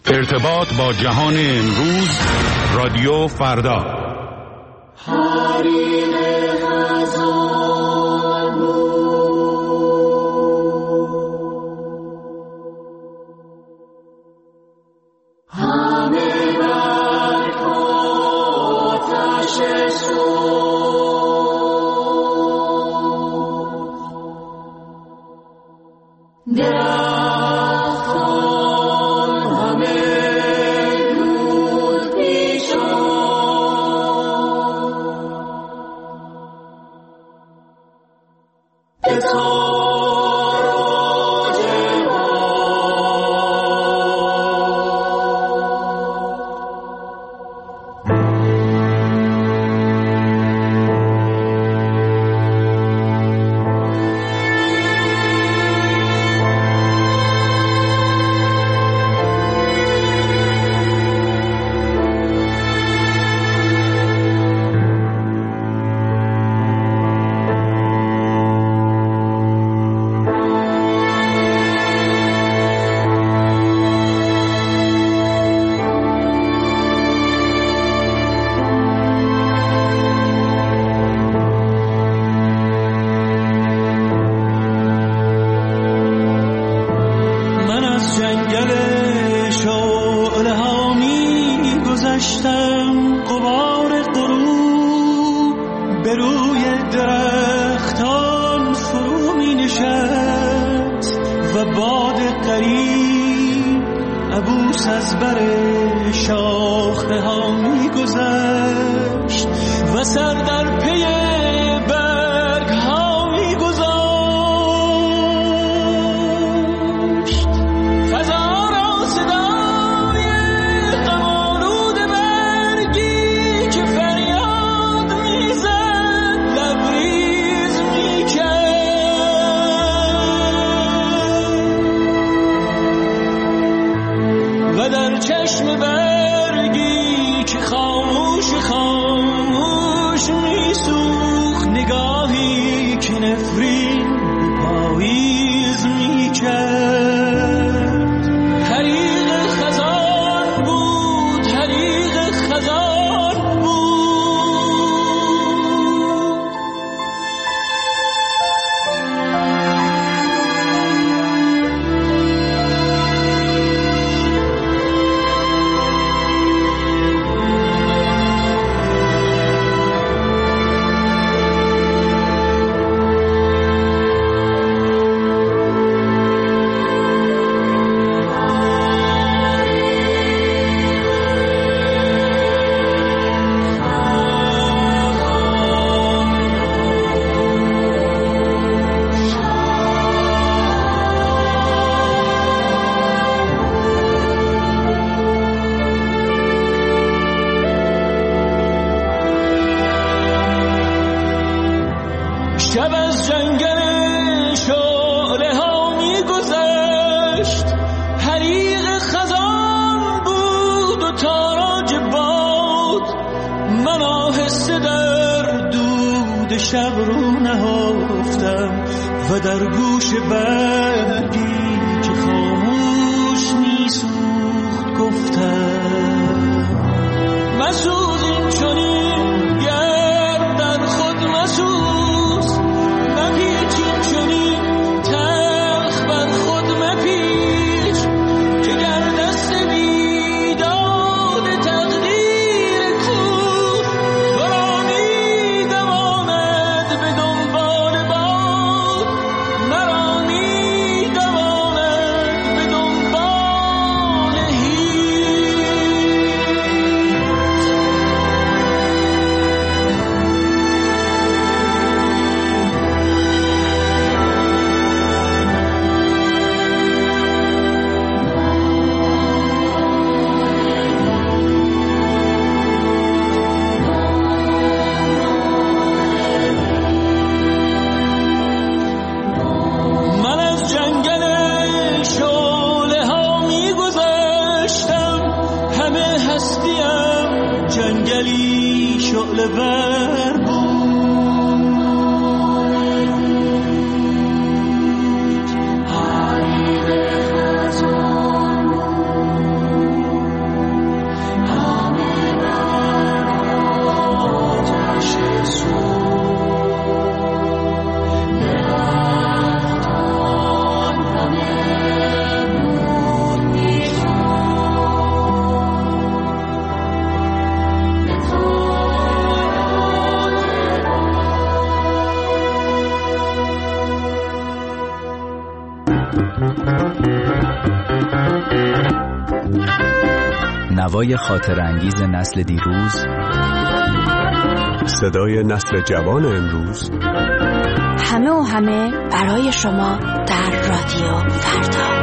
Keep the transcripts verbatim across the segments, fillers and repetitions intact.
ارتباط با جهان امروز، رادیو فردا. نوای خاطر انگیز نسل دیروز، صدای نسل جوان امروز، همه و همه برای شما در رادیو فردا.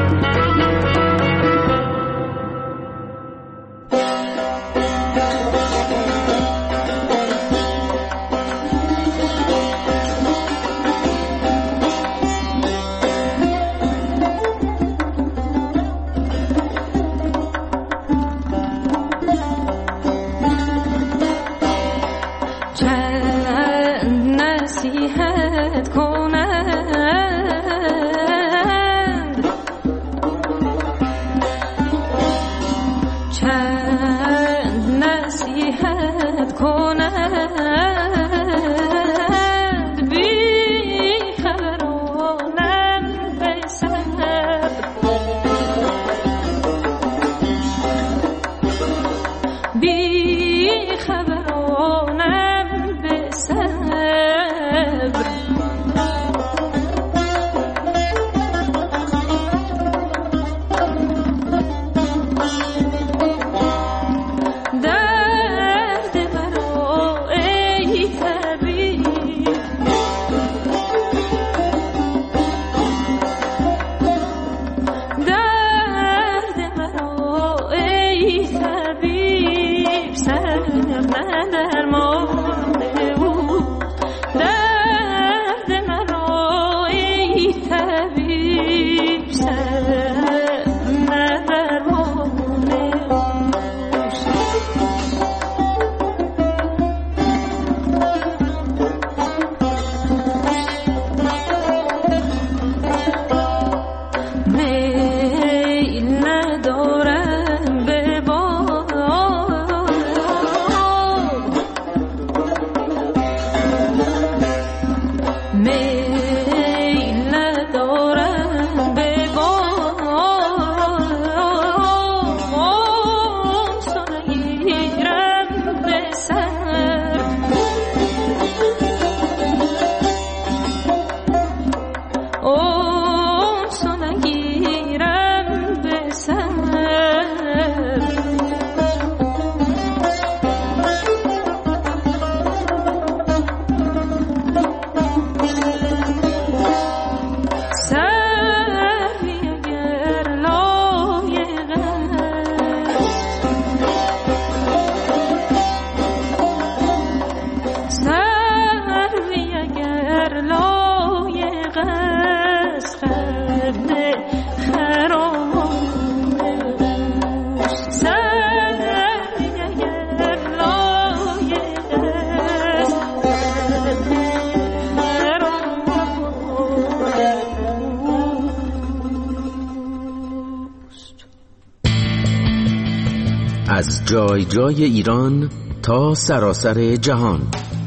از جای جای ایران تا سراسر جهان،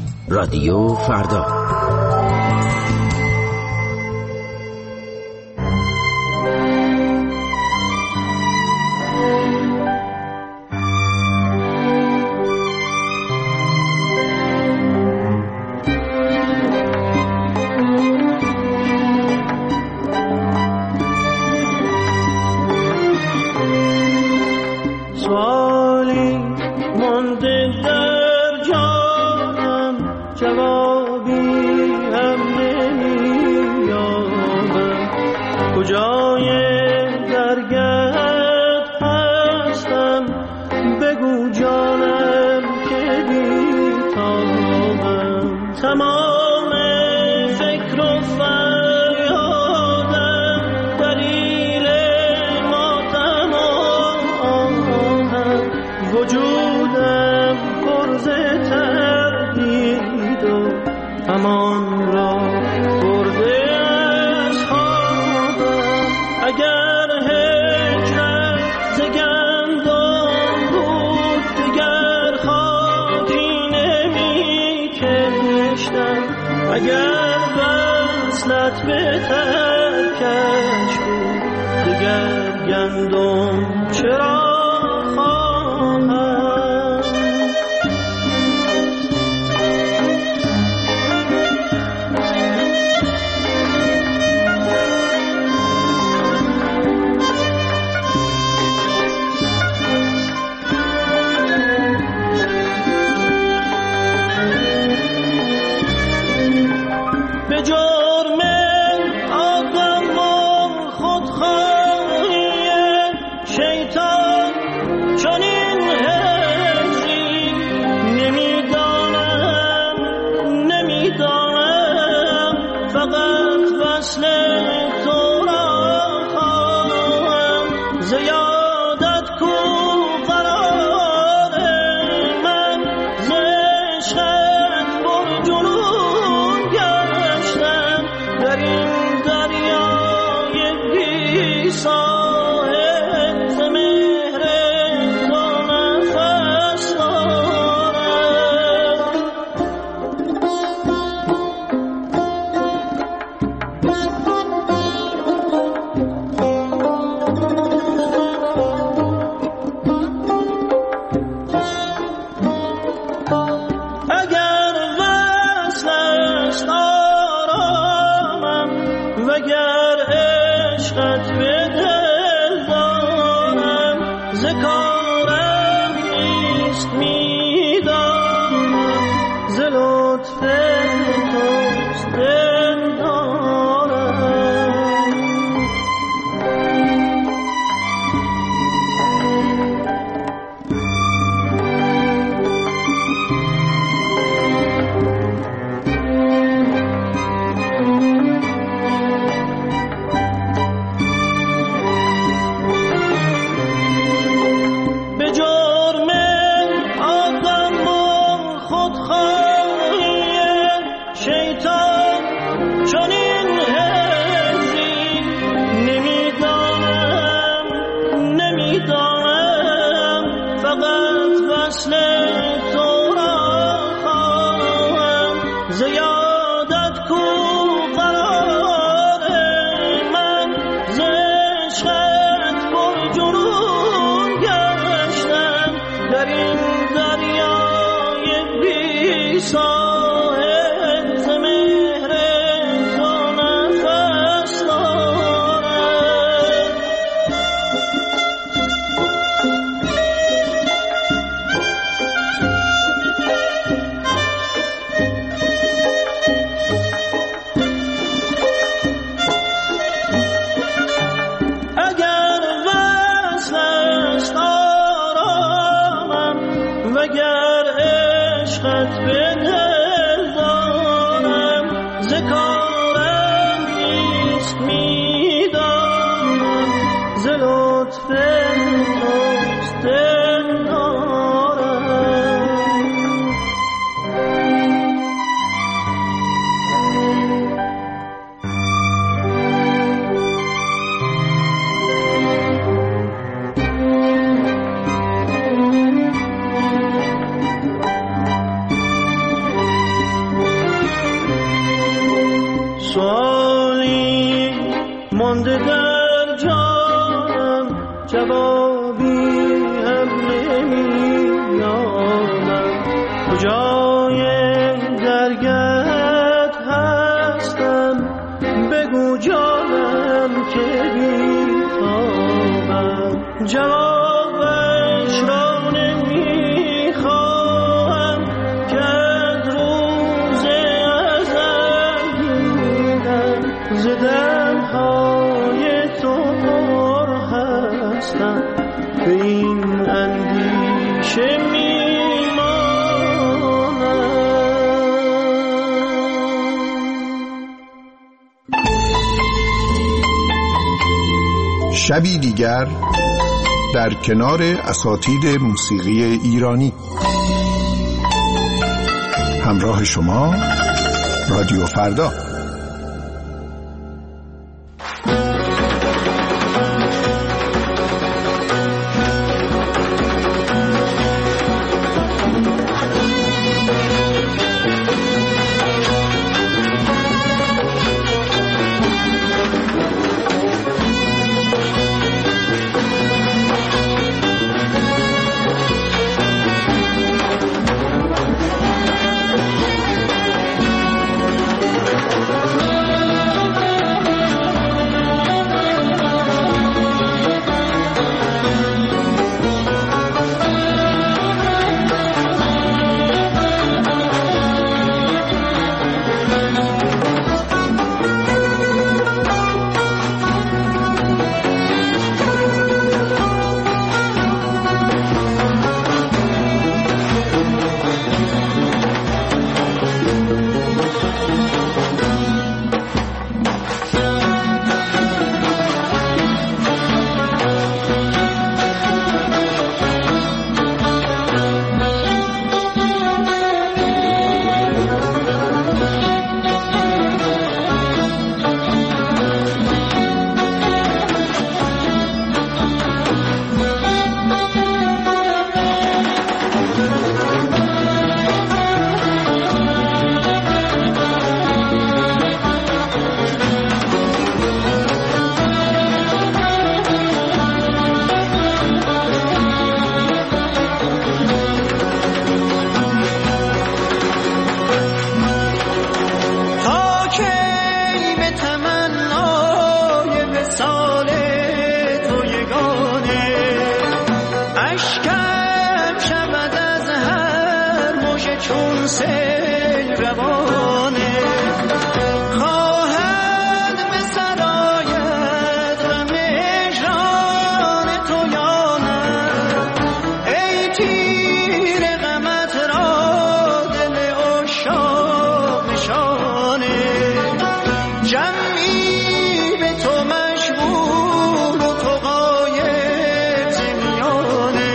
رادیو فردا. اگر وصلت به ترکش بود دگر گندم چرا خواهم. شیطان چنین هجری نمیدانم نمیدانم فقط وصل تو را خواهم زیادت کو قرار من ز عشقت پر جنون گشتم در این دریای بی ساحل ز مهر تو نفس دارم اگر وصل است آرامم وگر عشقت به دل دارم ز کارم نیست میدانم ز لطف توست دل دارم به جرم آدم و خودخواهی شیطان چنین هجری نمیدانم نمیدانم فقط وصل تو را خواهم زیادت کو قرار من ز عشقت پر جنون گشتم در این دریای بی ساحل ز مهر تو نفس دارم اگر وصل است آرامم وگر عشقت به دل دارم ز کارم نیست میدانم ز لطف توست دل دارم سوالی مانده در جانم جوابی هم نمی‌یابم کجای درگهت هستم بگو جانم که بی‌تابم جوابش را نمی‌خواهم که از روز ازل دیدم ز دلهای تو پر هستم به این اندیشه میمانم شبی دیگر در کنار اساتید موسیقی ایرانی همراه شما رادیو فردا. اشکم شود از هر موج چون سیل روانه خواهد به سرایت غم هجران تو یا نه ای تیر غمت را دل عشاق نشانه جمعی به تو مشغول و تو غایب ز میانه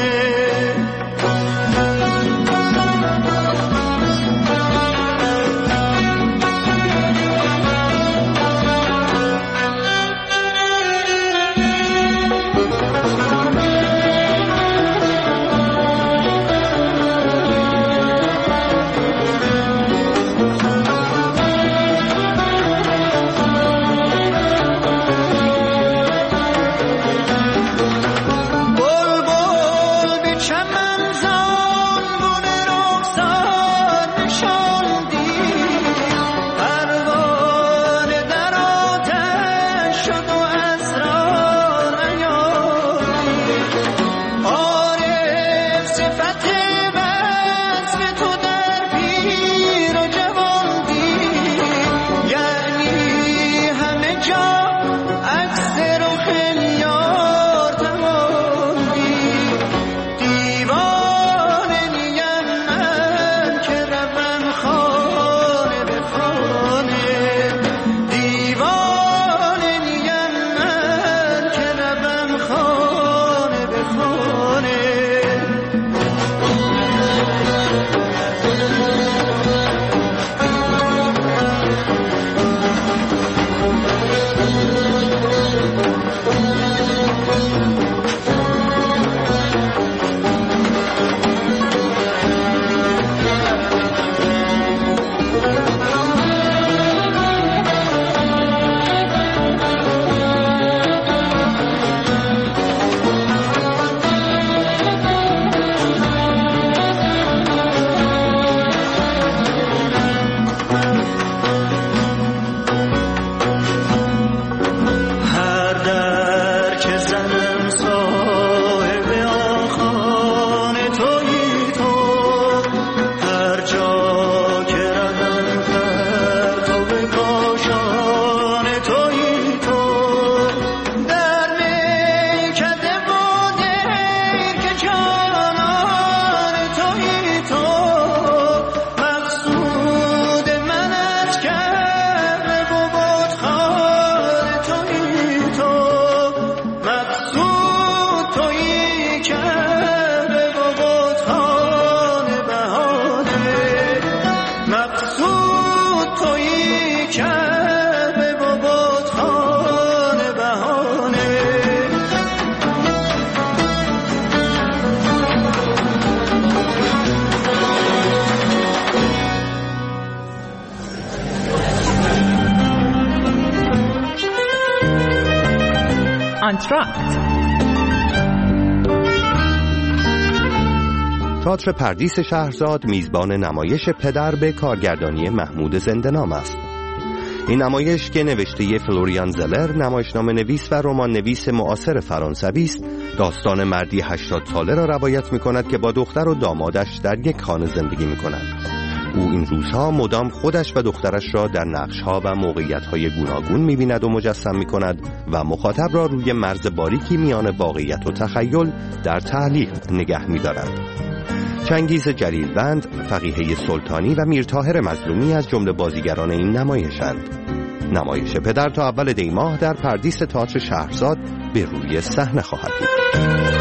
بلبل به چمن زان گل رخسار نشاندی پروانه در آتش شد و اسرار نیاردی عارف صفت وصف تو در پیر و جوانی یعنی همه جا عکس رخ یار تماندی دیوانه نیم من که روم خانه به خانه دیوانه نیم من که روم خانه به خانه هر در که زنم صاحب آن خانه تویی تو هر جا که روم پرتو کاشانه تویی تو در میکده و دیر که جانان تویی تو مقصود من از کعبه و بتخانه تویی تو مقصود تویی کعبه و بتخانه بهانه مقصود تویی کعبه و بتخانه بهانه آنتراکت تئاتر پردیس شهرزاد میزبان نمایش پدر به کارگردانی محمود زنده‌نام است. این نمایش که نوشته فلوریان زلر، نمایشنامه نویس و رمان نویس معاصر فرانسوی است، داستان مردی هشتاد ساله را روایت می‌کند که با دختر و دامادش در یک خانه زندگی می‌کنند. او این روزها مدام خودش و دخترش را در نقش‌ها و موقعیت‌های گوناگون می‌بیند و مجسم می‌کند و مخاطب را روی مرز باریکی میان واقعیت و تخیل در تعلیق نگه می‌دارد. چنگیز جلیلوند، فقیهه سلطانی و میرطاهر مظلومی از جمله بازیگران این نمایشند. نمایش پدر تا اول دی ماه در پردیس تئاتر شهرزاد به روی صحنه خواهد بود.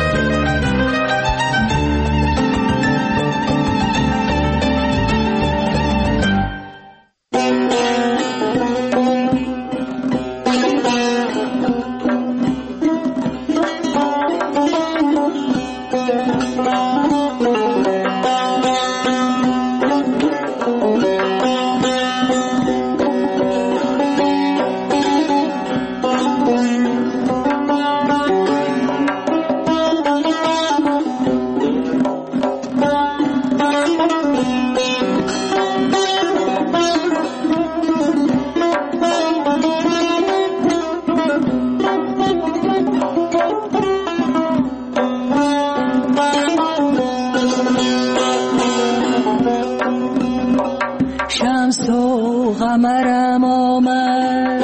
قمرم آمد،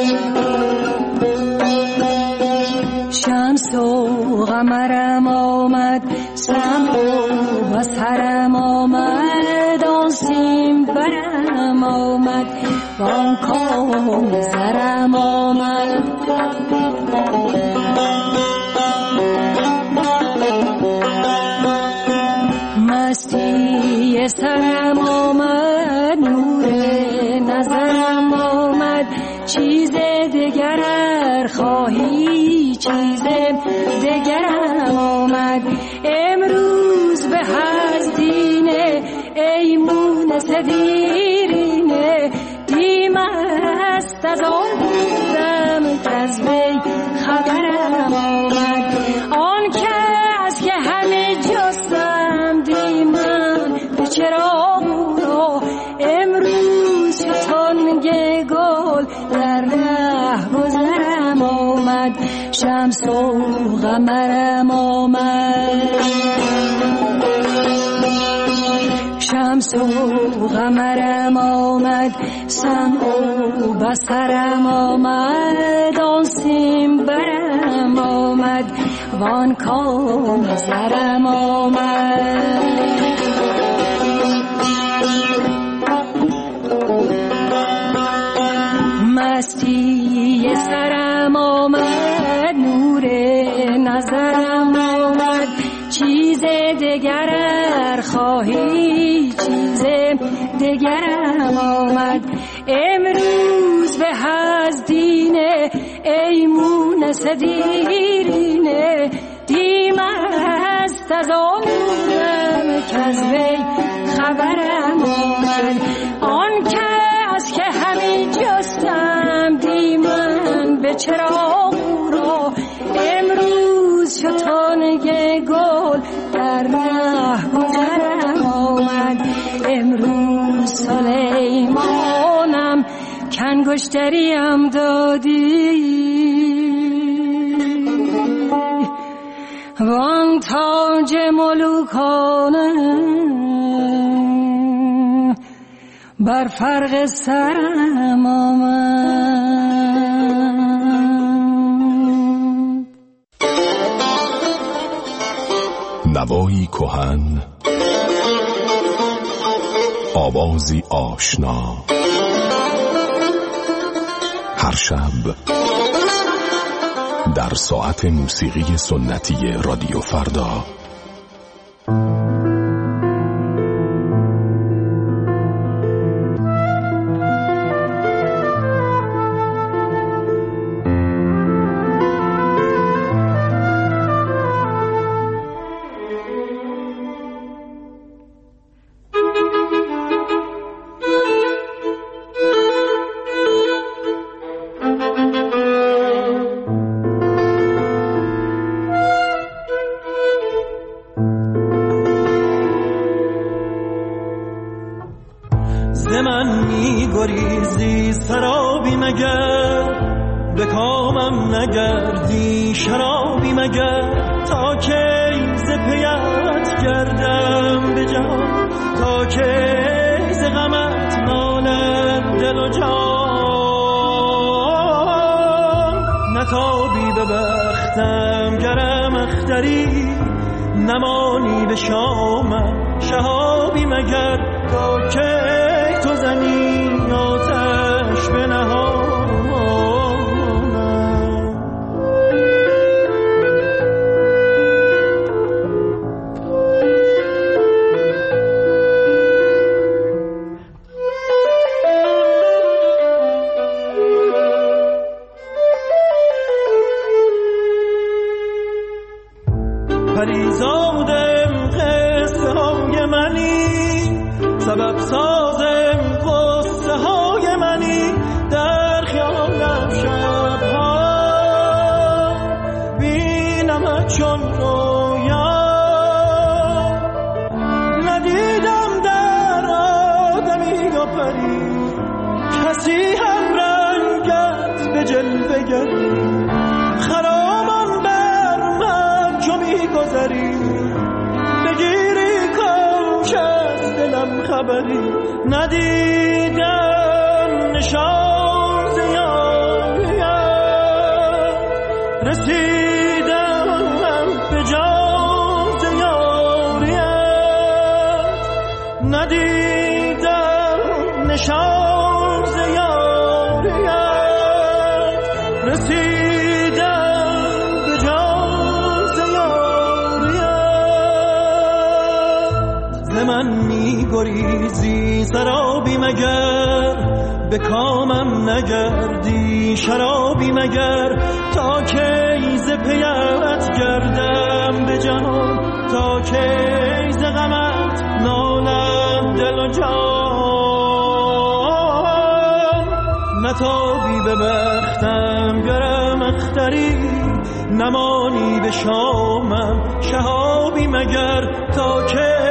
شمس و قمرم آمد، سمع و بصرم آمد، آن سیم برم آمد، وان کام زرم آمد. مستی سرم آمد، نور نظرم آمد، چیز دگر ار خواهی چیز دگرم آمد. امروز به از دینه ای مونس دیرینه، دیم است از آن بودم که از وی خبرم آمد. آن کس که همه جستم دیمم به چراغ را، امروز تنگ گل در ره گذرم آمد، شمس و قمرم آمد، شمس و قمرم آمد، سمع و بصرم آمد، آن سیم برم آمد، وان کام زرم آمد. مستی سرم آمد، نور نظرم آمد، چیز دگر ار خواهی چیز دگرم آمد. امروز به از دینه ای مونس دیرینه، دیم است از آن بودم که از وی خبرم آمد. آن کس که همین جستم دیمم به چراغ را، امروز شتانگ گل در ره گذرم آمد. امروز سلیمانم کنگشتریم دادی، وان تاج ملوکانه بر فرق سرم آمد. نوایی کهن، آوازی آشنا، هر شب در ساعت موسیقی سنتی رادیو فردا. گریزی سرابی مگر، به کامم نگردی شرابی مگر، تا که ز پیت گردم به جهان، تا که ز غمت ماند دل و جان. نتابی به بختم گرم اختری، نمانی به شامم شهابی مگر، تا که تو زنی آتش به نهانم. پریزادم قصه های منی، سبب سازم قصه های منی، در خیالم شبها بینمت چون رویا. ندیدم در آدمی و پری کسی هم رنگت به جلوه گری، خرامان بر من چو میگذری، بگیری کامش از دلم خبری. ندیدم نشان ز یاریت رسیدم به جان ز یاریت ندیدم نشان ز یاریت رسیدم به جان ز یاریت ز من می گریزی سرابی مگر به کامم نگردی شرابی مگر تا کی ز پیت گردم به جهان تا کی ز غمت نالم دل و جان نتابی به بختم گرم اختری نمانی به شامم شهابی مگر تا کی